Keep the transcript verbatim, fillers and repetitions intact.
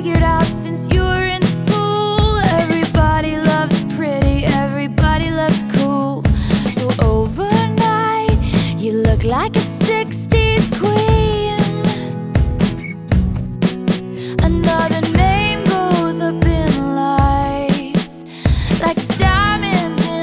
figured out since you were in school. Everybody loves pretty, everybody loves cool. So overnight, you look like a six